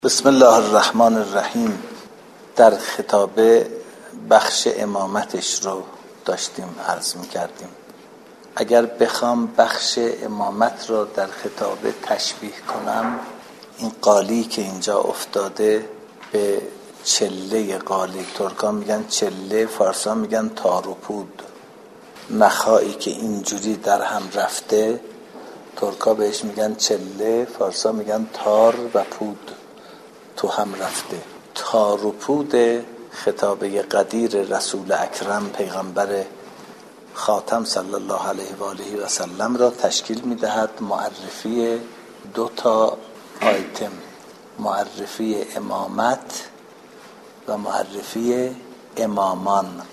بسم الله الرحمن الرحیم. در خطابه بخش امامتش رو داشتیم عرض می‌کردیم. اگر بخوام بخش امامت رو در خطابه تشبیه کنم، این قالی که اینجا افتاده به چله قالی، ترکان میگن چله، فارسان میگن تار و پود. نخایی که اینجوری در هم رفته، ترکا بهش میگن چله، فارسان میگن تار و پود تو هم رفته. تار و پود خطابه قدیر رسول اکرم پیغمبر خاتم صلی الله علیه و آله و سلم را تشکیل می‌دهد معرفی دو تا آیتم، معرفی امامت و معرفی امامان.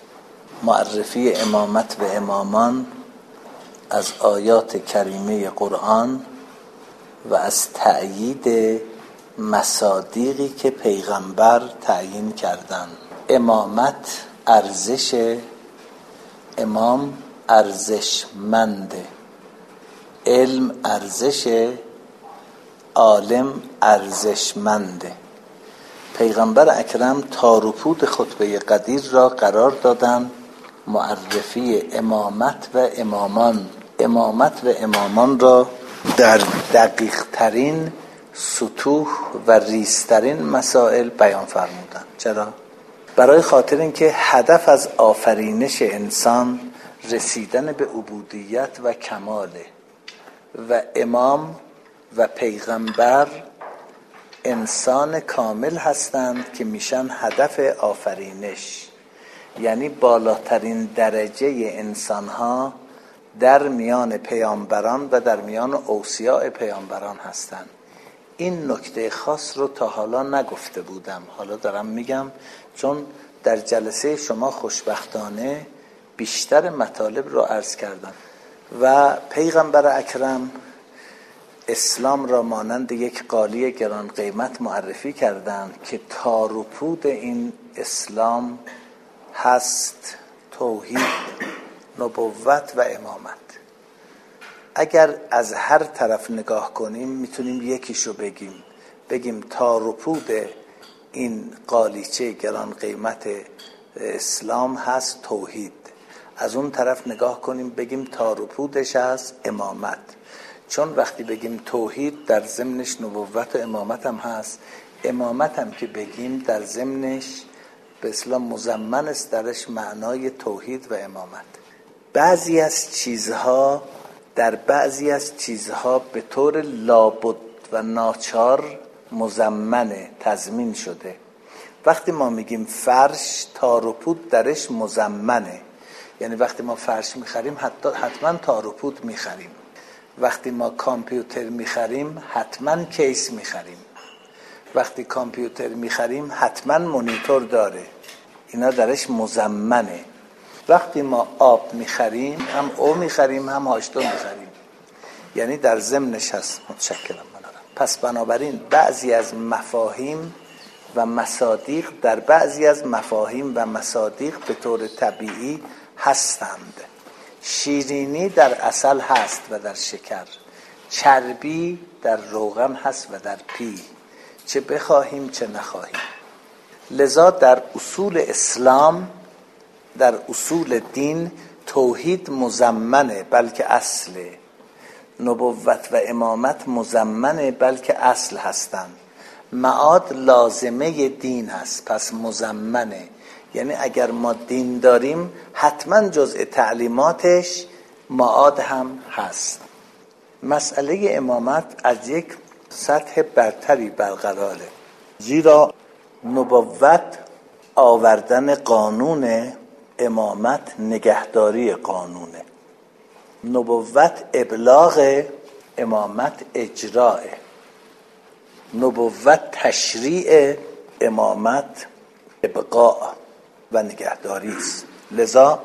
معرفی امامت و امامان از آیات کریمه قرآن و از تأیید مصادیقی که پیغمبر تعیین کردن. امامت ارزش، امام ارزشمنده، علم ارزش، عالم ارزشمنده. پیغمبر اکرم تار و پود خطبه قدیر را قرار دادن معرفی امامت و امامان. امامت و امامان را در دقیق ترین سطوح و ریزترین مسائل بیان فرمودن. چرا؟ برای خاطر اینکه هدف از آفرینش انسان رسیدن به عبودیت و کماله و امام و پیغمبر انسان کامل هستند که میشن هدف آفرینش، یعنی بالاترین درجه انسانها در میان پیامبران و در میان اوصیاء پیامبران هستند. این نکته خاص رو تا حالا نگفته بودم، حالا دارم میگم، چون در جلسه شما خوشبختانه بیشتر مطالب رو عرض کردم و پیغمبر اکرم اسلام را مانند یک قالی گران قیمت معرفی کردند که تار و پود این اسلام هست توحید، نبوت و امامت. اگر از هر طرف نگاه کنیم میتونیم یکیشو بگیم تار و پود این قالیچه گران قیمت اسلام هست توحید. از اون طرف نگاه کنیم بگیم تار و پودش هست امامت، چون وقتی بگیم توحید در ضمنش نبوت و امامت هم هست. امامت هم که بگیم در ضمنش به اسلام مضمن است درش معنای توحید و امامت. بعضی از چیزها به طور لابد و ناچار مضمنه، تضمین شده. وقتی ما میگیم فرش، تار و پود درش مضمنه، یعنی وقتی ما فرش میخریم حتما تار و پود میخریم. وقتی ما کامپیوتر میخریم حتما کیس میخریم. وقتی کامپیوتر میخریم حتما مانیتور داره، اینا درش مضمنه. وقتی ما آب میخریم هم او میخریم هم هاشتو میخریم، یعنی در ضمنش هست. متشکرم. پس بنابراین بعضی از مفاهیم و مصادیق در بعضی از مفاهیم و مصادیق به طور طبیعی هستند. شیرینی در عسل هست و در شکر، چربی در روغن هست و در پی، چه بخواهیم چه نخواهیم. لذا در اصول اسلام، در اصول دین، توحید مضمنه بلکه اصله، نبوت و امامت مضمنه بلکه اصل هستند. معاد لازمه دین هست، پس مضمنه، یعنی اگر ما دین داریم حتما جزء تعلیماتش معاد هم هست. مسئله امامت از یک سطح برتری برقراره، زیرا نبوت آوردن قانون، امامت نگهداری قانونه. نبوت ابلاغ، امامت اجراه. نبوت تشریع، امامت ابقاء و نگهداری است. لذا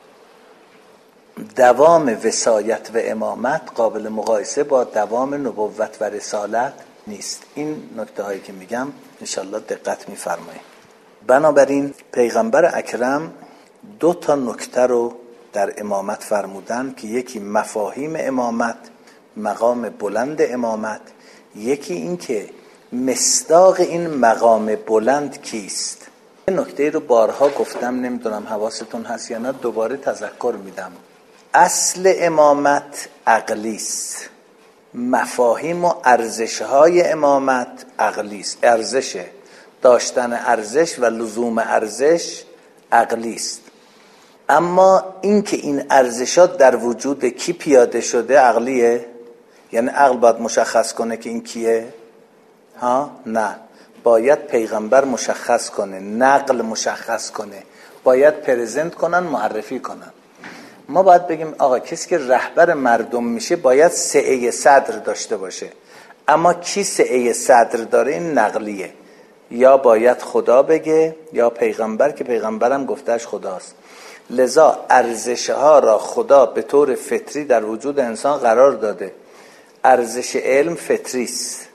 دوام وصایت و امامت قابل مقایسه با دوام نبوت و رسالت نیست. این نکته هایی که میگم انشالله دقت میفرمایید. بنابراین پیغمبر اکرم دو تا نکته رو در امامت فرمودن که یکی مفاهیم امامت، مقام بلند امامت، یکی این که مصداق این مقام بلند کیست؟ این نکته رو بارها گفتم، نمیدونم حواستون هست یا نه، دوباره تذکر میدم. اصل امامت عقلی است، مفاهیم و ارزش‌های امامت عقلی است. ارزش، داشتن ارزش و لزوم ارزش عقلی است. اما اینکه این ارزشات در وجود کی پیاده شده عقلیه؟ یعنی عقل باید مشخص کنه که این کیه؟ نه، باید پیغمبر مشخص کنه، نقل مشخص کنه، باید پرزنت کنن، معرفی کنن. ما باید بگیم آقا کسی که رهبر مردم میشه باید سعه صدر داشته باشه. اما کی سعه صدر داره؟ این نقلیه. یا باید خدا بگه یا پیغمبر، که پیغمبرم گفتهش خداست. لذا ارزشها را خدا به طور فطری در وجود انسان قرار داده. ارزش علم فطری است،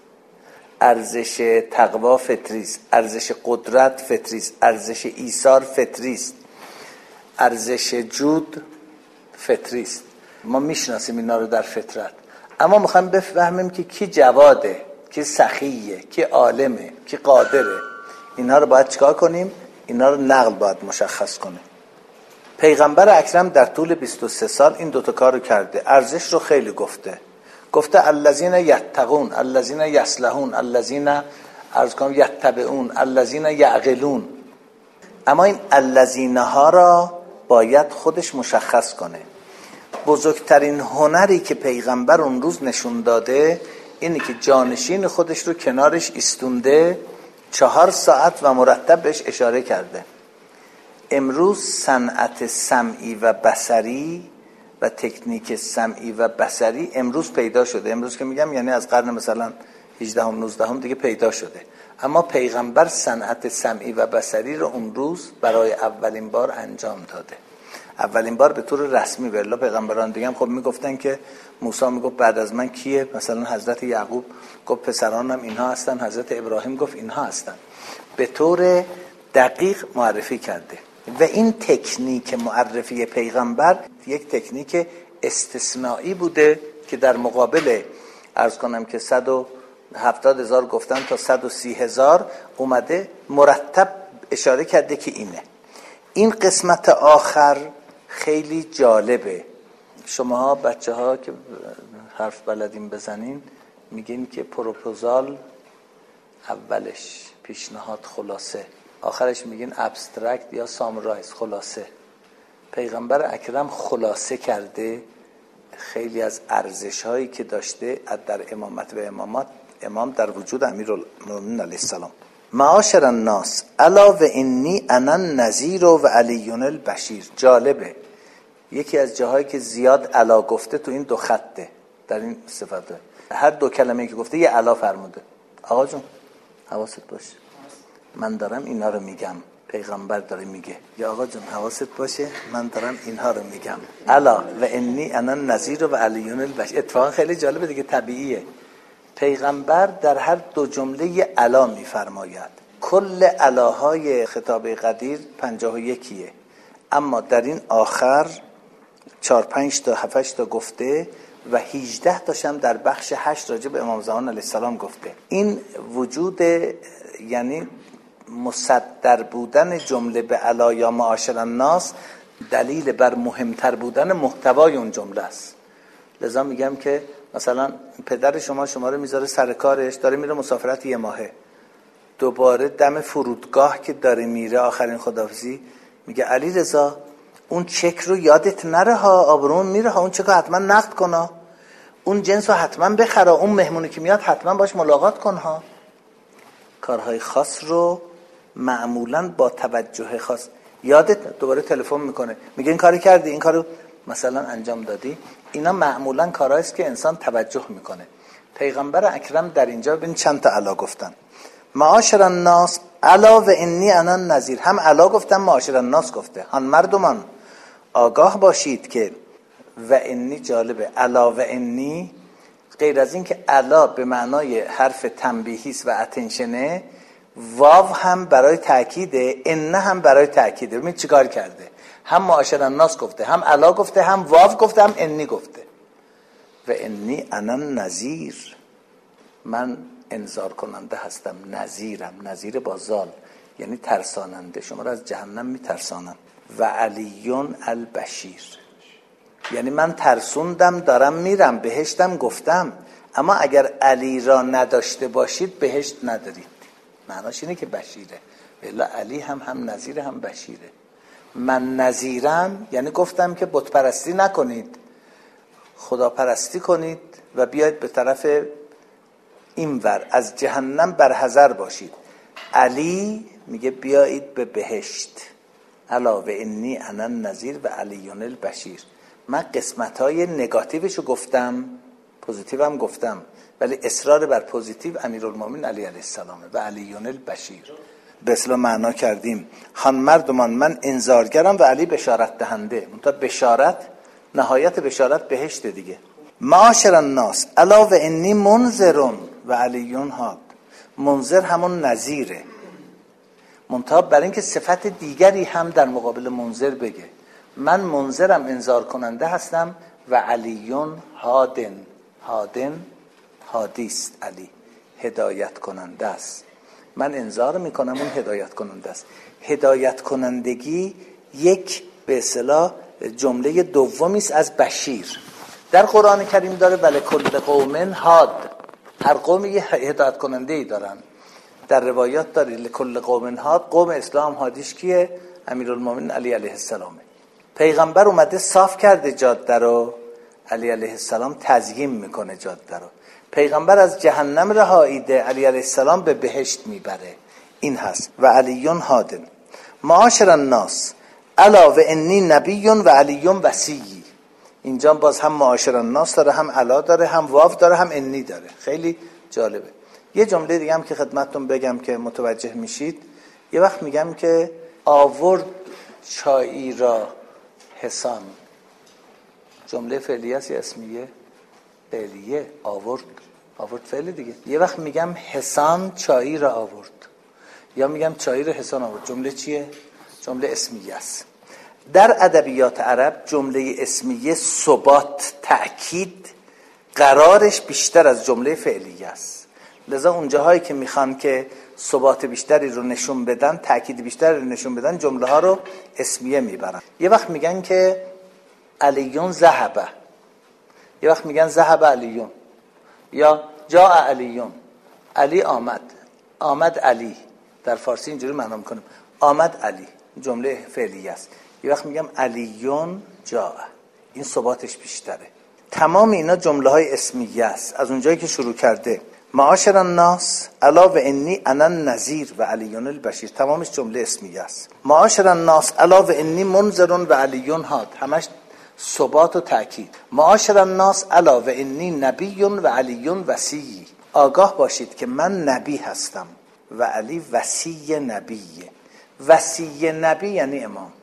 ارزش تقوا فطری است، ارزش قدرت فطری است، ارزش ایثار فطری است، ارزش جود فطری است. ما میشناسیم اینا رو در فطرت. اما میخوایم بفهمیم که کی جواده، کی سخیه، کی عالمه، کی قادره. اینا رو باید چیکار کنیم؟ اینا رو نقل باید مشخص کنه. پیغمبر اکرم در طول 23 سال این دوتا کار رو کرده. ارزش رو خیلی گفته الذین یتقون، الذین یصلحون، الذین یتبعون، الذین یعقلون. اما این الذین ها را باید خودش مشخص کنه. بزرگترین هنری که پیغمبر اون روز نشون داده اینه که جانشین خودش رو کنارش ایستونده 4 ساعت و مرتب بهش اشاره کرده. امروز صنعت سمعی و بصری و تکنیک سمعی و بصری امروز پیدا شده. امروز که میگم یعنی از قرن مثلا 18 هم 19 هم دیگه پیدا شده. اما پیغمبر صنعت سمعی و بصری رو اون روز برای اولین بار انجام داده. اولین بار به طور رسمی. به الله پیغمبران دیگه هم خب میگفتن که موسی میگفت بعد از من کیه؟ مثلا حضرت یعقوب گفت پسرانم اینها هستن، حضرت ابراهیم گفت اینها هستن. به طور دقیق معرفی کرده. و این تکنیک معرفی پیغمبر یک تکنیک استثنایی بوده که در مقابل عرض کنم که 170,000 گفتن تا 130,000 اومده مرتب اشاره کرده که اینه. این قسمت آخر خیلی جالبه. شماها بچه ها که حرف بلدین بزنین میگین که پروپوزال اولش پیشنهاد خلاصه، آخرش میگین ابسترکت یا سامرایز خلاصه. پیغمبر اکرم خلاصه کرده خیلی از ارزش هایی که داشته در امامت و امام در وجود امیرالمومنین علیه السلام. معاشر الناس الا و انی انا النذیر و علی البشیر. جالبه یکی از جاهایی که زیاد الا گفته تو این 2 خطه، در این صفته هر 2 کلمه که گفته یه الا فرموده. آقا جون حواست باشه، من دارم اینا رو میگم، پیغمبر داره میگه. یا آقا جون حواست باشه، من دارم اینها رو میگم. الا و انی انا النذیر و علی البشیر. اتفاقا خیلی جالبه دیگه، طبیعیه. پیغمبر در هر 2 جمله الا میفرماید. کل الاهای خطاب قدیر 51، اما در این آخر 4-5 تا 7 تا گفته و 18 تاشم در بخش 8 راجع به امام زمان علیه السلام گفته. این وجود یعنی مصدر بودن جمله به الا یا معاشر الناس دلیل بر مهمتر بودن محتوای اون جمله است. لذا میگم که مثلا پدر شما رو میذاره سر کارش، داره میره مسافرت 1 ماهه، دوباره دم فرودگاه که داره میره آخرین خداحافظی میگه علی رضا اون چک رو یادت نره ها، آبرون میره ها، اون چک رو حتما نقد کن ها، اون جنس رو حتما بخره، اون مهمونی که میاد حتما باش ملاقات کن ها. کارهای خاص رو معمولا با توجه خاص یادت، دوباره تلفن میکنه میگه این کاری کردی، این کارو مثلا انجام دادی. اینا معمولا کارهایی است که انسان توجه میکنه. پیغمبر اکرم در اینجا ببین چند تا الا گفتن. معاشر الناس الا و انی انا النذیر. هم الا گفتن، معاشر الناس گفته. هان مردمان آگاه باشید که و انی. جالبه الا و انی غیر از این که الا به معنای حرف تنبیهی است و اتنشنه، واو هم برای تأکیده، ان هم برای تأکیده. ببین چیکار کرده، هم معاشر الناس گفته، هم الا گفته، هم واو گفته، هم انی گفته. و انی انا النذیر، من انذار کننده هستم، نذیرم، نذیر با زال یعنی ترساننده، شما را از جهنم میترسانم. و علیون البشیر یعنی من ترسوندم، دارم میرم بهشتم گفتم، اما اگر علی را نداشته باشید بهشت ندارید. معناش اینه که بشیره، بلا علی هم نذیره هم بشیره. من نذیرم یعنی گفتم که بت پرستی نکنید، خدا پرستی کنید و بیاید به طرف اینور از جهنم برحذر باشید. علی میگه بیایید به بهشت. الا و انی انا النذیر و علیون البشیر. من قسمت‌های نگاتیوشو گفتم، پوزیتیو هم گفتم، ولی اصرار بر پوزیتیو امیرالمومنین علی علیه السلامه و علیون البشیر. به اصطلاح معنا کردیم هان مردمان من انذارگرم و علی بشارت دهنده. منتها بشارت، نهایت بشارت بهشت دیگه. معاشر الناس الا و انی منذرون و علیون هاد. منذر همون نذیره، منتها برای اینکه صفت دیگری هم در مقابل منذر بگه. من منذرم، انذار کننده هستم، و علیون هادن. هادن هادیست، علی هدایت کننده است. من انذار میکنم، اون هدایت کننده است. هدایت کنندگی یک به اصطلاح جمله دومی است از بشیر. در قرآن کریم داره ولکل قوم هاد، هر قوم یه هدایت کننده ای دارن. در روایات داره لکل قوم هاد، قوم اسلام هادیش کیه؟ امیرالمومنین علی علیه السلامه. پیغمبر اومده صاف کرده جاده رو، علی علیه السلام تزیین میکنه جاده رو. پیغمبر از جهنم رهاییده، علی علیه السلام به بهشت میبره. این هست و علیون هادن. معاشر الناس الا و انی نبیون و علیون وصی. اینجا باز هم معاشر الناس داره، هم علا داره، هم واو داره، هم انی داره. خیلی جالبه. یه جمله دیگه هم که خدمتتون بگم که متوجه میشید. یه وقت میگم که آورد چایی را حسان. جمله فعلیه است یا اسمیه؟ فعلیه. آورد فعل دیگه. یه وقت میگم حسان چایی را آورد، یا میگم چایی را حسان آورد. جمله چیه؟ جمله اسمیه است. در ادبیات عرب جمله اسمیه ثبات، تأکید قرارش بیشتر از جمله فعلیه است. لذا اونجاهایی که میخوان که ثبات بیشتری رو نشون بدن، تأکید بیشتری رو نشون بدن، جمله ها رو اسمیه میبرن. یه وقت میگن که علیون ذهبه، یه وقت میگن ذهب علیون، یا جاء علیون، علی آمد علی. در فارسی اینجوری معنا میکنیم آمد علی، جمله فعلیه است. یه وقت میگم علیون جاء، این ثباتش بیشتره. تمام اینا جمله های اسمیه است. از اونجایی که شروع کرده معاشر الناس الا و انی انا النذیر و علیون البشیر، تمامش جمله اسمیه است. معاشر الناس الا و انی منذرون و علیون هاد، همش ثبات و تأکید. معاشر الناس الا و انی نبیون و علیون وصی. آگاه باشید که من نبی هستم و علی وصی نبیه. وصی نبی یعنی امام،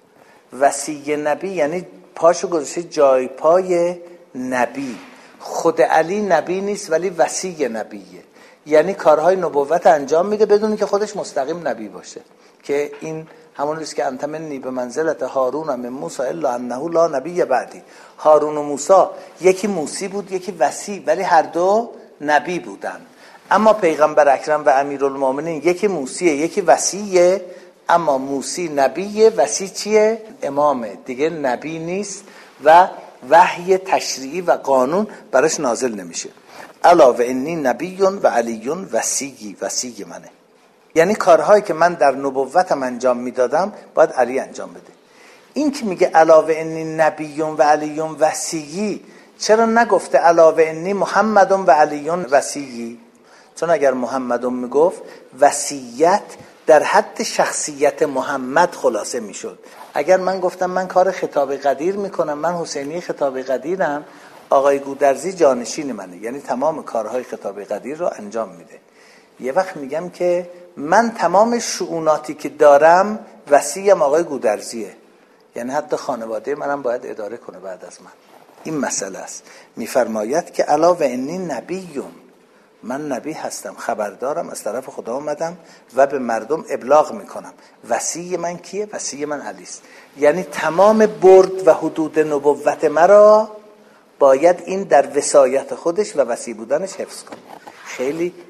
وصی نبی یعنی پاشو گذاشته جای پای نبی. خود علی نبی نیست ولی وصی نبیه، یعنی کارهای نبوت انجام میده بدون که خودش مستقیم نبی باشه. که این همون است که انت منی به منزلت هارون من موسی الا انه لا نبی بعدی. هارون و موسی، یکی موسی بود یکی وصی، ولی هر دو نبی بودن. اما پیغمبر اکرم و امیرالمومنین یکی موسیه یکی وصیه، اما موسی نبیه، وصی چیه؟ امامه دیگه، نبی نیست و وحی تشریعی و قانون براش نازل نمیشه. الا و انی نبیون و علیون وصی، وصی منه. یعنی کارهایی که من در نبوتم انجام میدادم باید علی انجام بده. این که میگه الا و انی نبیون و علیون وصی، چرا نگفته الا و انی محمدون و علیون وصی؟ چون اگر محمدون میگفت وصیت در حد شخصیت محمد خلاصه میشد. اگر من گفتم من کار خطاب قدیر میکنم، من حسینی خطاب قدیرم، آقای گودرزی جانشین منه، یعنی تمام کارهای خطاب قدیر رو انجام میده. یه وقت میگم که من تمام شؤوناتی که دارم وصیم آقای گودرزیه، یعنی حتی خانواده منم باید اداره کنه بعد از من. این مسئله است. میفرماید که الا و انی نبیون، من نبی هستم، خبردارم، از طرف خدا اومدم و به مردم ابلاغ میکنم. وصی من کیه؟ وصی من علی است. یعنی تمام برد و حدود نبوت مرا باید این در وصایت خودش و وصی بودنش حفظ کنه. خیلی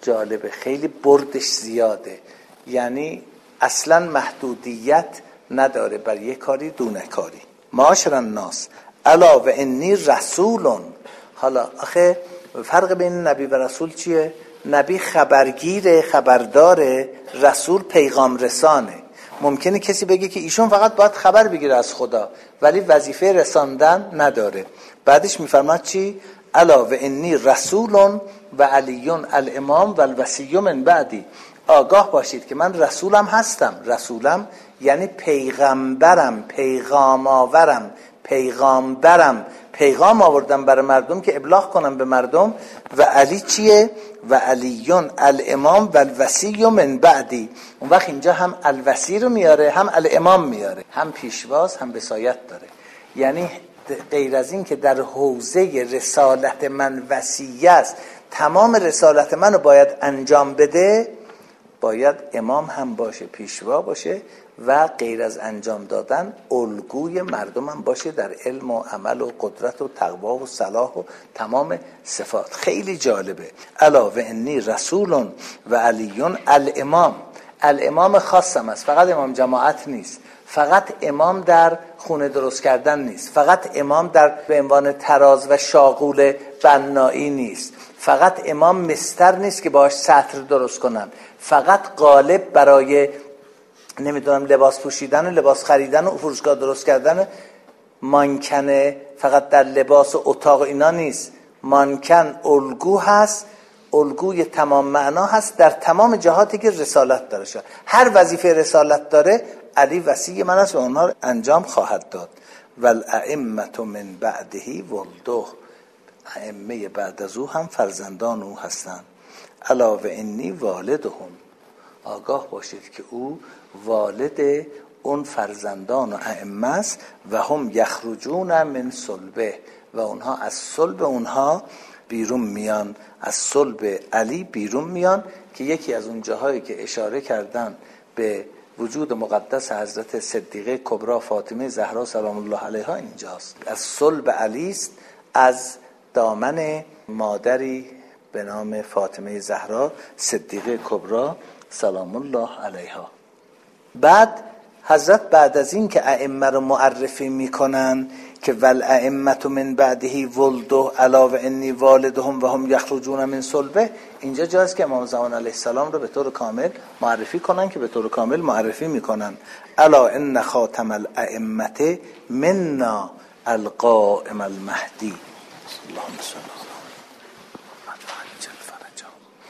جالبه، خیلی بردش زیاده، یعنی اصلا محدودیت نداره بر یک کاری دونه کاری. معاشر الناس الا و انی رسولون. حالا آخه فرق بین نبی و رسول چیه؟ نبی خبرگیره، خبرداره، رسول پیغام رسانه. ممکنه کسی بگه که ایشون فقط باید خبر بگیره از خدا ولی وظیفه رساندن نداره. بعدش میفرماد چی؟ الا و انی رسولون و علیون الامام و الوصی من بعدی. آگاه باشید که من رسولم هستم. رسولم یعنی پیغمبرم، پیغام آورم، پیغامبرم، پیغام آوردم برای مردم که ابلاغ کنم به مردم. و علی چیه؟ و علیون الامام و الوصی من بعدی. اون وقت اینجا هم الوصی رو میاره هم الامام میاره، هم پیشواز هم وصایت داره. یعنی غیر از این که در حوزه رسالت من وصیه است، تمام رسالت منو باید انجام بده، باید امام هم باشه، پیشوا باشه و غیر از انجام دادن الگوی مردم هم باشه در علم و عمل و قدرت و تقوا و صلاح و تمام صفات. خیلی جالبه. الا و انی رسولون و علیون الامام. الامام خاصم است، فقط امام جماعت نیست، فقط امام در خونه درست کردن نیست، فقط امام در به عنوان تراز و شاغول بنایی نیست، فقط امام مستر نیست که باهاش سطر درست کنن، فقط قالب برای نمیدونم لباس پوشیدن و لباس خریدن و فروشگاه درست کردن، مانکن فقط در لباس و اتاق اینا نیست. مانکن الگو هست، الگوی تمام معنا هست در تمام جهاتی که رسالت داره. هر وظیفه رسالت داره علی وصی من است و اونها رو انجام خواهد داد. والائمه من بعده ولده. ائمه بعد از او هم فرزندان او هستند. الا و انی والدهم. آگاه باشید که او والد اون فرزندان و ائمه است. و هم یخرجون من صلبه. و اونها از صلب اونها بیرون میان، از صلب علی بیرون میان، که یکی از اون جاهایی که اشاره کردن به وجود مقدس حضرت صدیقه کبری فاطمه زهرا سلام الله علیها اینجاست. از صلب علی است، از دامن مادری به نام فاطمه زهرا صدیقه کبری سلام الله علیها. بعد حضرت بعد از این که ائمه رو معرفی میکنن که والائمه من بعده ولده الا و انی والدهم و هم یخرجون من صلبه، اینجا جاست که امام زمان علیه السلام رو به طور کامل معرفی کنن که به طور کامل معرفی میکنن. الا ان خاتم الائمه منا القائم المهدی. اللهم صل علی.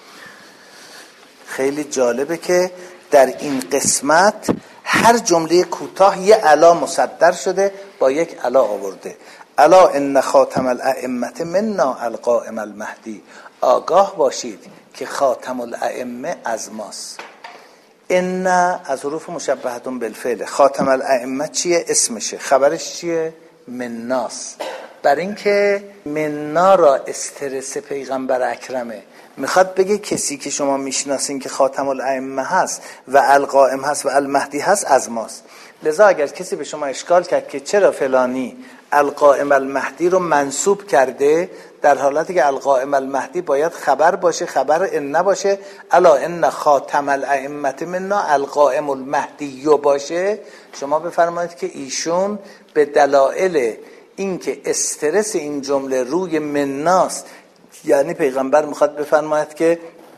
خیلی جالبه که در این قسمت هر جمله کوتاه یه الا مصدر شده با یک الا آورده. الا ان خاتم الائمه منا القائم المهدی. آگاه باشید که خاتم الائمه از ماست. ان از حروف مشبهه بالفعل. خاتم الائمه چیه؟ اسمشه. خبرش چیه؟ مناس. بر این که منا را استرس پیغمبر اکرمه، میخواد بگه کسی که شما میشناسین که خاتم الائمه هست و القائم هست و المهدی هست از ماست. لذا اگر کسی به شما اشکال کرد که چرا فلانی القائم المهدی رو منسوب کرده، در حالتی که القائم المهدی باید خبر باشه، خبر ان نباشه. الا ان خاتم الائمه منا القائم المهدی باشه، شما بفرمایید که ایشون به دلایل اینکه استرس این جمله روی مناست، یعنی پیغمبر میخواد بفرماید که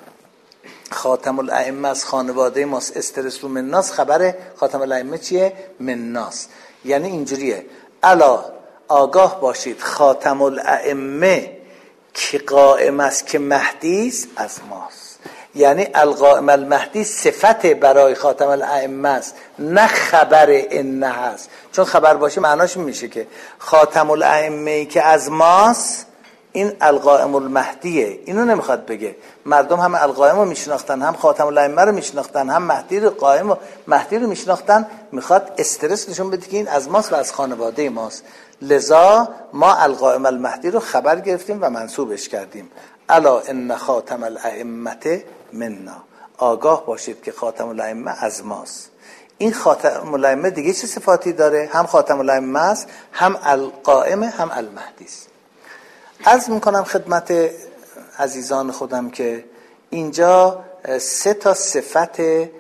خاتم الائمه از خانواده ماست، استرس رو مناس، خبر خاتم الائمه چیه؟ مناس. یعنی اینجوریه: الا آگاه باشید خاتم الائمه که قائم است که مهدی است از ماست. یعنی القائم المهدی صفت برای خاتم الائمه است، نه خبر ان هست. چون خبر باشه معناش میشه که خاتم الائمه که از ماست این القائم المهدیه. اینو نمیخواد بگه. مردم هم القائم رو میشناختن، هم خاتم الائمه رو میشناختن، هم مهدی رو قائم و مهدی رو میشناختن. میخواد استرس نشون بده که این از ماست و از خانواده ماست. لذا ما القائم المهدی رو خبر گرفتیم و منسوبش کردیم. الا ان خاتم الائمه منا. آگاه باشید که خاتم الائمه از ماست. این خاتم الائمه دیگه چه صفاتی داره؟ هم خاتم الائمه است، هم القائم، هم المهدی است. عرض میکنم خدمت عزیزان خودم که اینجا 3 صفت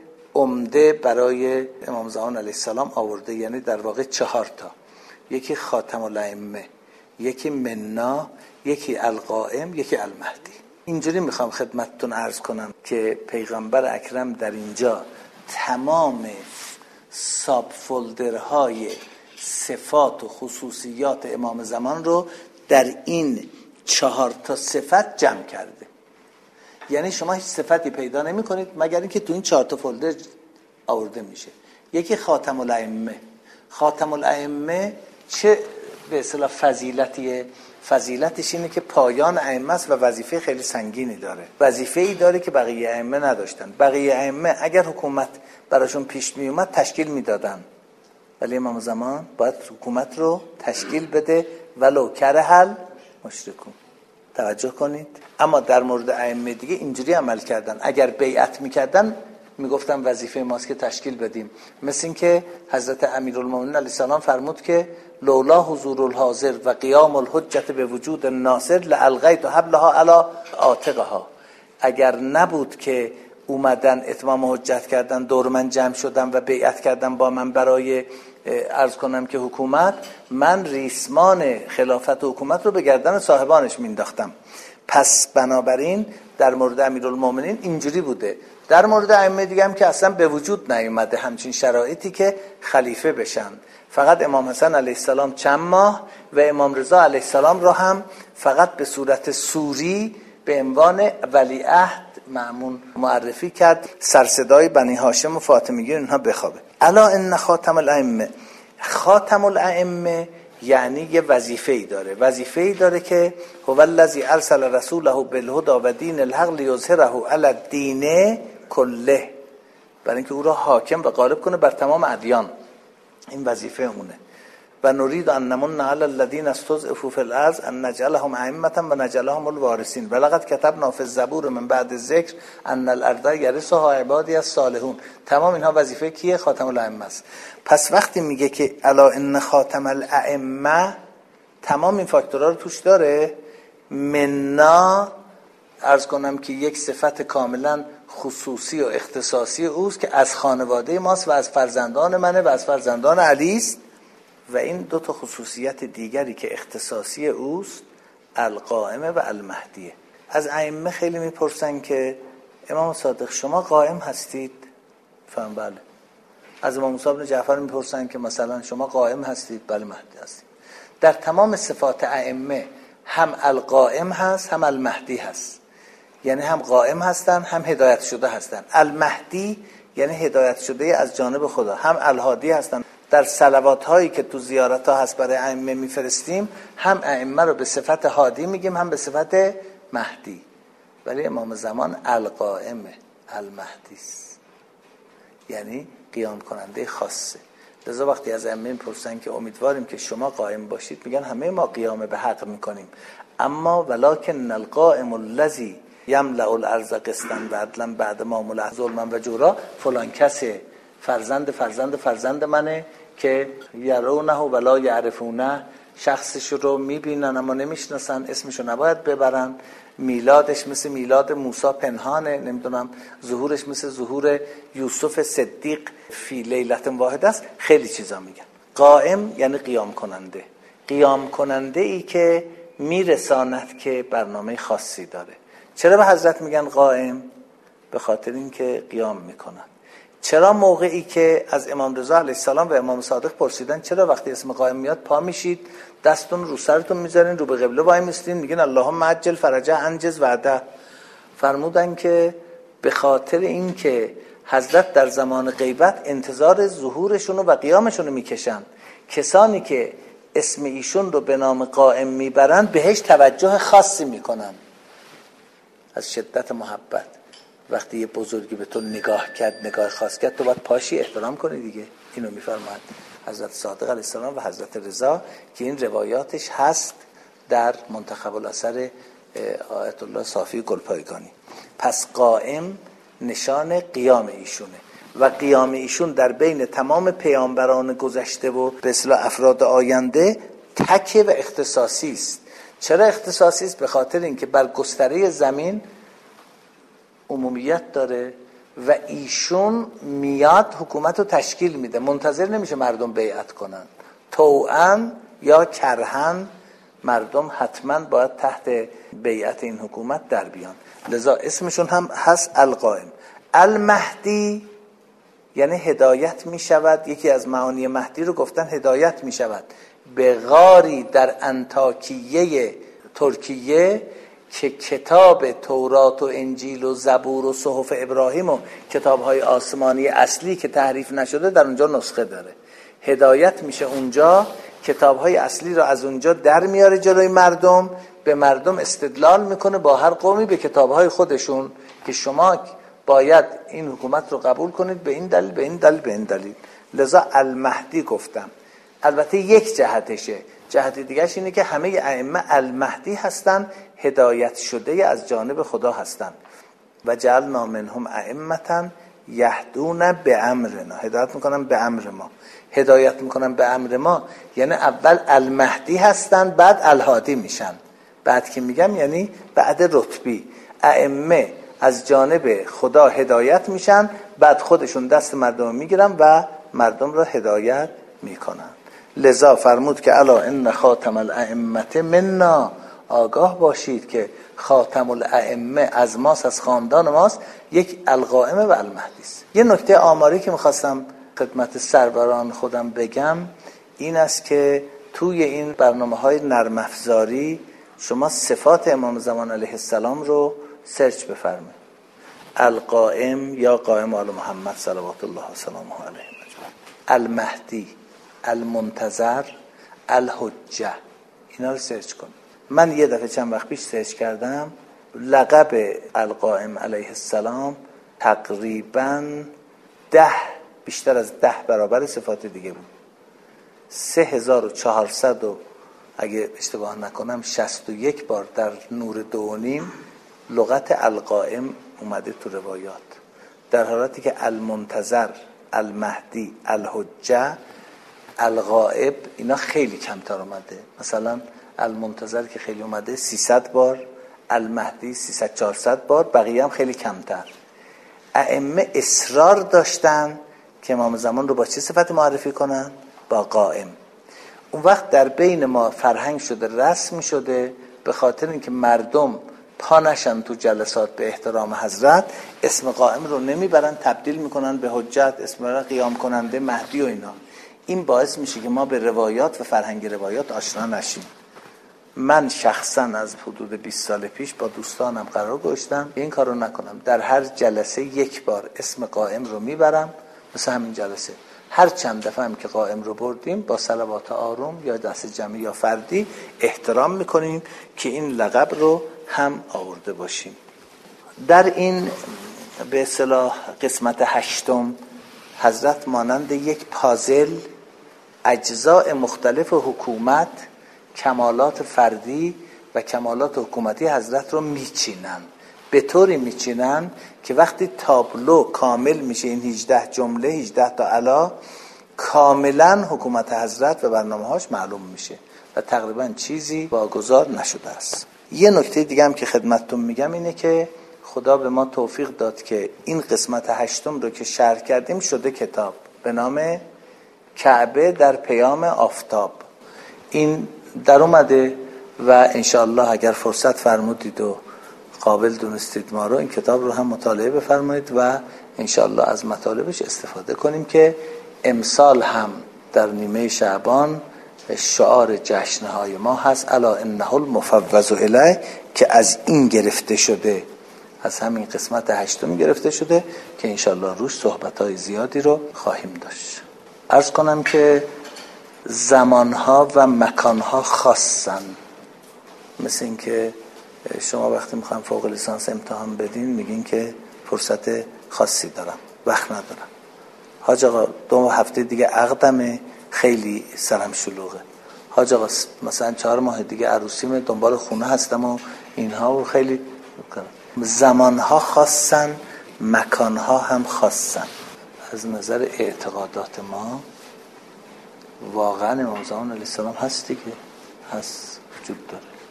عمده برای امام زمان علیه السلام آورده، یعنی در واقع 4 یکی خاتم الائمه، یکی منا، یکی القائم، یکی المهدی. اینجوری میخوام خدمتتون عرض کنم که پیغمبر اکرم در اینجا تمام ساب فولدرهای صفات و خصوصیات امام زمان رو در این 4 صفت جمع کرده. یعنی شما هیچ صفتی پیدا نمی کنید مگر اینکه تو این 4 فولدر آورده میشه. یکی خاتم الائمه. خاتم الائمه چه به اصطلاح فضیلتیه؟ فضیلتش اینه که پایان ائمه است و وظیفه خیلی سنگینی داره. وظیفه‌ای داره که بقیه ائمه نداشتن. بقیه ائمه اگر حکومت براشون پیش می اومد تشکیل میدادن، ولی امام زمان باید حکومت رو تشکیل بده ولو کره المشرکون. توجه کنید. اما در مورد ائمه دیگه اینجوری عمل کردن، اگر بیعت میکردن میگفتن وظیفه ماست که تشکیل بدیم. مثل این که حضرت امیرالمومنین علیه السلام فرمود که لولا حضور الحاضر و قیام الحجت به وجود الناصر لالقیت حبلها علی عاتقها. اگر نبود که اومدن اتمام حجت کردن، دور من جمع شدن و بیعت کردن با من برای عرض کنم که حکومت، من ریسمان خلافت و حکومت رو به گردن صاحبانش مینداختم. پس بنابراین در مورد امیرالمومنین اینجوری بوده. در مورد ائمه دیگه هم که اصلا به وجود نیومده همچین شرایطی که خلیفه بشن. فقط امام حسن علیه السلام چند ماه و امام رضا علیه السلام را هم فقط به صورت سوری به عنوان ولیعهد مأمون معرفی کرد، سرصدای بنی هاشم و فاطمیین اینها بخوابه. الا ان خاتم الائمه. خاتم الائمه یعنی یه وظیفه‌ای داره. وظیفه‌ای داره که هو الذی ارسل رسوله بالهدى و دین الحق لیظهره علی الدین کله، برای اینکه او را حاکم و غالب کنه بر تمام ادیان. این وظیفه اونه. و نرید ان نمن علی الذین استضعفوا فی الارض ان نجعلهم ائمة و نجعلهم الوارثین و لقد كتبنا فی الزبور من بعد الذکر ان الارض یرثها عبادی الصالحون. تمام اینها وظیفه کیه؟ خاتم الائمه است. پس وقتی میگه که الا ان خاتم الائمه، تمام این فاکتورها رو توش داره. منا عرض کنم که یک صفت کاملا خصوصی و اختصاصی اوست که از خانواده ماست و از فرزندان منه و از فرزندان علی است. و این 2 خصوصیت دیگری که اختصاصی اوست القائمه و المهدیه. از ائمه خیلی میپرسن که امام صادق شما قائم هستید؟ فهم بله. از امام موسی بن جعفر میپرسن که مثلا شما قائم هستید؟ بله مهدی هستید. در تمام صفات ائمه هم القائم هست هم المهدی هست، یعنی هم قائم هستن هم هدایت شده هستن. المهدی یعنی هدایت شده از جانب خدا، هم الهادی هستن. در صلوات هایی که تو زیارت ها هست برای ائمه میفرستیم، هم ائمه رو به صفت هادی میگیم هم به صفت مهدی. ولی امام زمان القائمه، المهدی است، یعنی قیام کننده خاصه. لذا وقتی از ائمه میپرسن که امیدواریم که شما قائم باشید، میگن همه ما قیام به حق میکنیم، اما ولکن القائم الذی یملأ الارض قسطا و عدلا بعد ما ملأ ظلما و جورا، فلان کسه فرزند منه که یرونه ولا یعرفونه، شخصش رو میبینن اما نمیشناسن، اسمشو نباید ببرن، میلادش مثل میلاد موسی پنهانه، نمیدونم ظهورش مثل ظهور یوسف صدیق فی لیلت واحد است. خیلی چیزا میگن. قائم یعنی قیام کننده، قیام کننده ای که میرساند که برنامه خاصی داره. چرا به حضرت میگن قائم؟ به خاطر اینکه قیام میکنن. چرا موقعی که از امام رضا علیه السلام و امام صادق پرسیدن چرا وقتی اسم قائم میاد پا میشید، دستون رو سرتون میذارین، رو به قبله وای میستین، میگین اللهم عجل فرجه انجز وعده؟ فرمودن که به خاطر این که حضرت در زمان غیبت انتظار ظهورشون و قیامشون رو میکشن. کسانی که اسم ایشون رو به نام قائم میبرن بهش توجه خاصی میکنن از شدت محبت. وقتی یه بزرگی به تو نگاه کرد، نگاه خاص کرد، تو باید پاشی احترام کنی دیگه. اینو میفرماید حضرت صادق علیه السلام و حضرت رضا که این روایاتش هست در منتخب الاثر آیت الله صافی گلپایگانی. پس قائم نشان قیام ایشونه و قیام ایشون در بین تمام پیامبران گذشته و به اصطلاح افراد آینده تک و اختصاصی است. چرا اختصاصی است؟ به خاطر اینکه بر گستره زمین عمومیت داره و ایشون میاد حکومت رو تشکیل میده، منتظر نمیشه مردم بیعت کنن، طوعاً یا کرهاً مردم حتما باید تحت بیعت این حکومت در بیان. لذا اسمشون هم هست القائم. المهدی یعنی هدایت می شود. یکی از معانی مهدی رو گفتن هدایت می شود به غاری در انطاکیه ترکیه که کتاب تورات و انجیل و زبور و صحف ابراهیم و کتاب‌های آسمانی اصلی که تحریف نشده در اونجا نسخه داره. هدایت میشه اونجا، کتاب‌های اصلی رو از اونجا در میاره جلوی مردم، به مردم استدلال میکنه با هر قومی به کتاب‌های خودشون که شما باید این حکومت رو قبول کنید به این دلیل به این دلیل به این دلیل. لذا المهدی گفتم. البته یک جهتشه، جهت دیگرش اینه که همه ائمه المهدی هستن، هدایت شده از جانب خدا هستن. و جعلنا منهم ائمة یهدون بامرنا، هدایت میکنن به امر ما. هدایت میکنن به امر ما یعنی اول المهدی هستن بعد الهادی میشن. بعد که میگم یعنی بعد رتبی ائمه از جانب خدا هدایت میشن، بعد خودشون دست مردم میگیرن و مردم را هدایت میکنن. لذا فرمود که الا ان خاتم الائمه منا، آگاه باشید که خاتم الائمه از ماست، از خاندان ماست. یک القائمه و المهدی است. یه نکته آماری که میخواستم خدمت سروران خودم بگم این است که توی این برنامه‌های نرم افزاری شما صفات امام زمان علیه السلام رو سرچ بفرمایید. القائم یا قائم آل محمد صلوات الله و سلامه علیه، المهدی، المنتظر، الحجه، اینا رو سرچ کن. من یه دفعه چند وقت پیش سرچ کردم، لقب القائم علیه السلام تقریباً بیشتر از 10 برابر صفات دیگه بود. 3400 و اگه اشتباه نکنم 61 بار در نور 2.5 لغت القائم اومده تو روایات، در حالتی که المنتظر، المهدی، الحجه، الغائب اینا خیلی کمتر اومده. مثلا المنتظر که خیلی اومده 300 بار، المهدی 300-400 بار، بقیه هم خیلی کمتر. ائمه اصرار داشتن که امام زمان رو با چه صفتی معرفی کنن؟ با قائم. اون وقت در بین ما فرهنگ شده، رسم شده، به خاطر اینکه مردم پا نشن تو جلسات به احترام حضرت، اسم قائم رو نمیبرن، تبدیل میکنن به حجت، اسم را قیام کننده، مهدی و اینا. این باعث میشه که ما به روایات و فرهنگ روایات آشنا نشیم. من شخصا از حدود 20 سال پیش با دوستانم قرار گذاشتم این کارو نکنم. در هر جلسه یک بار اسم قائم رو میبرم، مثل همین جلسه هر چند دفعه هم که قائم رو بردیم با صلوات آروم یا دست جمعی یا فردی احترام میکنیم که این لقب رو هم آورده باشیم. در این به اصطلاح قسمت 8 حضرت مانند یک پازل اجزاء مختلف حکومت، کمالات فردی و کمالات حکومتی حضرت رو میچینن، به طوری میچینن که وقتی تابلو کامل میشه، این 18 جمله 18 تا علا، کاملا حکومت حضرت و برنامه‌هاش معلوم میشه و تقریبا چیزی واگذار نشده است. یه نکته دیگه هم که خدمتتون میگم اینه که خدا به ما توفیق داد که این قسمت 8 رو که شرح کردیم شده کتاب به نام کعبه در پیام آفتاب. این در اومده و انشاءالله اگر فرصت فرمودید و قابل دونستید ما رو، این کتاب رو هم مطالعه بفرمایید و انشاءالله از مطالبش استفاده کنیم که امسال هم در نیمه شعبان شعار جشنهای ما هست الا انه المفوض الیه، که از این گرفته شده، از همین قسمت 8 گرفته شده که انشاءالله روش صحبتهای زیادی رو خواهیم داشت. عرض کنم که زمانها و مکانها خاصن، مثل این که شما وقتی میخوایم فوق لیسانس امتحان بدین میگین که فرصت خاصی دارم، وقت ندارم. حاج آقا 2 هفته دیگه عقدمه، خیلی سرم شلوغه. حاج آقا مثلا 4 ماه دیگه عروسیمه، دنبال خونه هستم و اینها رو خیلی زمانها خاصن، مکانها هم خاصن. از نظر اعتقادات ما واقعا امام زمان علیه السلام هست دیگه، هست، وجود داره.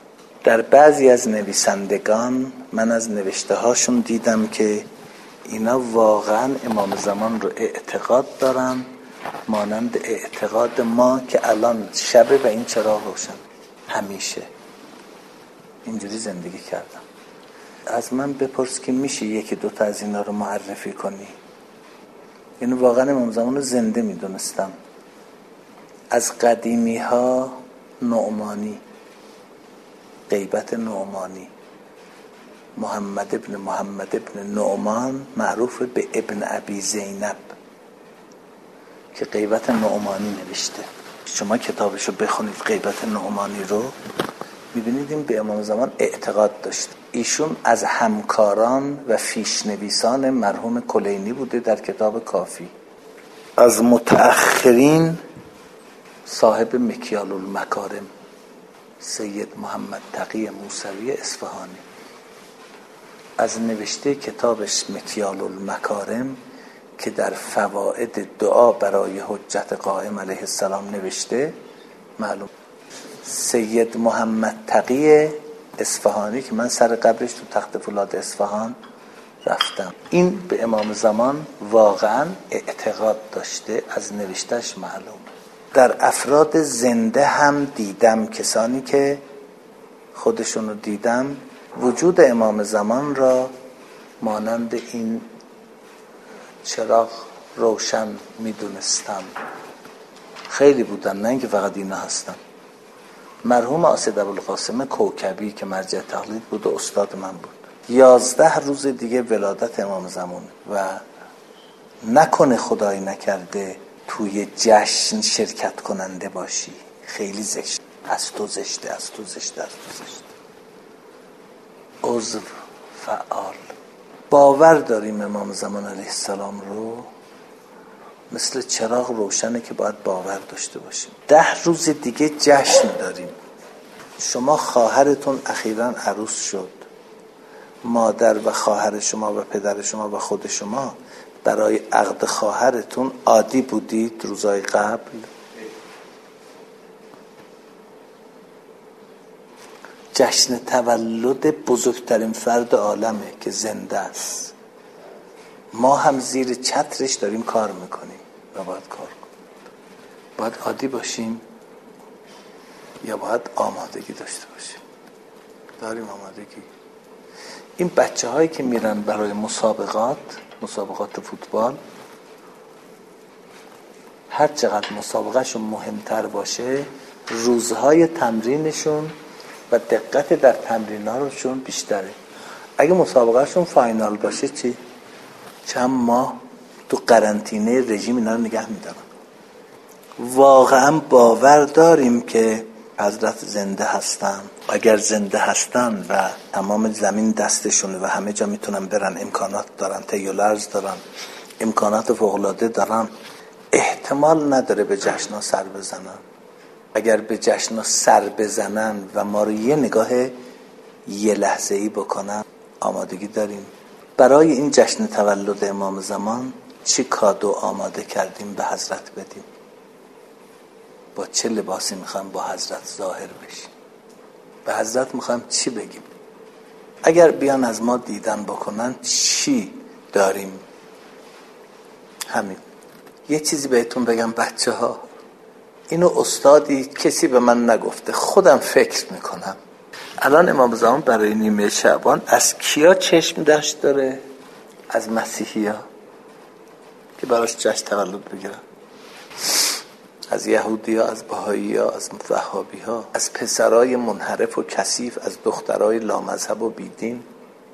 در بعضی از نویسندگان من از نوشته هاشون دیدم که اینا واقعا امام زمان رو اعتقاد دارن، مانند اعتقاد ما که الان شبه و این چراغ روشن. همیشه اینجوری زندگی کردم. از من بپرس که میشه یکی دوتا از اینا رو معرفی کنی. یعنی واقعا امام زمان رو زنده میدونستم. از قدیمی ها نعمانی، غیبت نعمانی، محمد ابن نعمان معروف به ابن ابی زینب که غیبت نعمانی نوشته. شما کتابشو بخونید، غیبت نعمانی رو میبینید این به امام زمان اعتقاد داشت. ایشون از همکاران و پیشنویسان مرحوم کلینی بوده در کتاب کافی. از متأخرین صاحب مکیال المکارم سید محمد تقی موسوی اصفهانی از نوشته کتابش مکیال المکارم که در فواید دعا برای حجت قائم علیه السلام نوشته معلوم. سید محمد تقی اصفهانی که من سر قبرش تو تخت فولاد اصفهان رفتم، این به امام زمان واقعا اعتقاد داشته، از نوشتهش معلوم. در افراد زنده هم دیدم کسانی که خودشونو دیدم وجود امام زمان را مانند این چراغ روشن میدونستم. خیلی بودن، نه اینکه فقط اینا هستن. مرحوم اسد ابوالقاسم کوکبی که مرجع تقلید بود و استاد من بود، 11 روز دیگه ولادت امام زمان و نکنه خدای نکرده توی جشن شرکت کننده باشی، خیلی زشت. از تو زشته. عذر فعال. باور داریم امام زمان علیه السلام رو مثل چراغ روشنه که باید باور داشته باشیم. 10 روز دیگه جشن داریم. شما خواهرتون اخیراً عروس شد، مادر و خواهر شما و پدر شما و خود شما برای عقد خواهرتون عادی بودید روزای قبل؟ جشن تولد بزرگترین فرد عالمه که زنده است. ما هم زیر چترش داریم کار میکنیم و باید کار کنیم. باید عادی باشیم یا باید آمادگی داشته باشیم؟ داریم آمادگی. این بچه هایی که میرن برای مسابقات فوتبال، هر چقدر مسابقهشون مهمتر باشه روزهای تمرینشون و دقت در تمریناشون بیشتره. اگه مسابقهشون فاینال باشه چی؟ چند ماه تو قرنطینه رژیم اینا رو نگه میدارن. واقعا باور داریم که حضرت زنده هستن. اگر زنده هستن و تمام زمین دستشونه و همه جا میتونن برن، امکانات دارن، تیولرز دارن، امکانات فوق‌العاده دارن، احتمال نداره به جشن‌ها سر بزنن. اگر به جشن‌ها سر بزنن و ما رو یه نگاه یه لحظه‌ای بکنن، آمادگی داریم. برای این جشن تولد امام زمان چه کادو آماده کردیم به حضرت بدیم؟ با چه لباسی میخوایم با حضرت ظاهر بشیم؟ به حضرت میخوایم چی بگیم؟ اگر بیان از ما دیدن بکنن چی داریم؟ همین. یه چیزی بهتون بگم بچه ها، اینو استادی کسی به من نگفته، خودم فکر میکنم. الان امام زمان برای نیمه شعبان از کیا چشم داشت داره؟ از مسیحی ها که براش جشن تولد بگیرن، از یهودی ها، از بهایی ها، از وهابی ها، از پسرای منحرف و کثیف، از دخترای لامذهب و بیدین،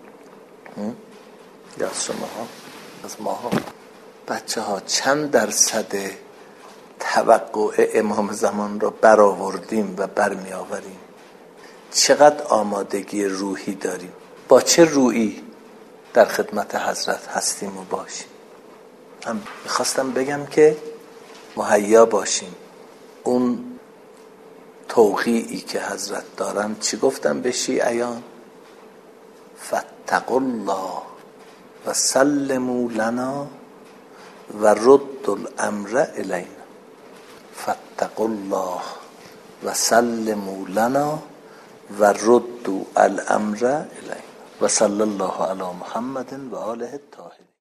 یا از شما ها، از ما ها. بچه ها چند درصد توقع امام زمان رو برآوردیم و برمی آوریم؟ چقدر آمادگی روحی داریم؟ با چه روحی در خدمت حضرت هستیم و باشیم؟ هم میخواستم بگم که مهیا باشیم. اون توقیعی که حضرت دارن چی گفتن به شیعیان؟ فاتقوا الله و سلموا لنا و رد الامر الینا. فاتقوا الله و سلموا لنا و رد ردوا الامر الینا و صلی الله علی محمد و آله الطاهرین.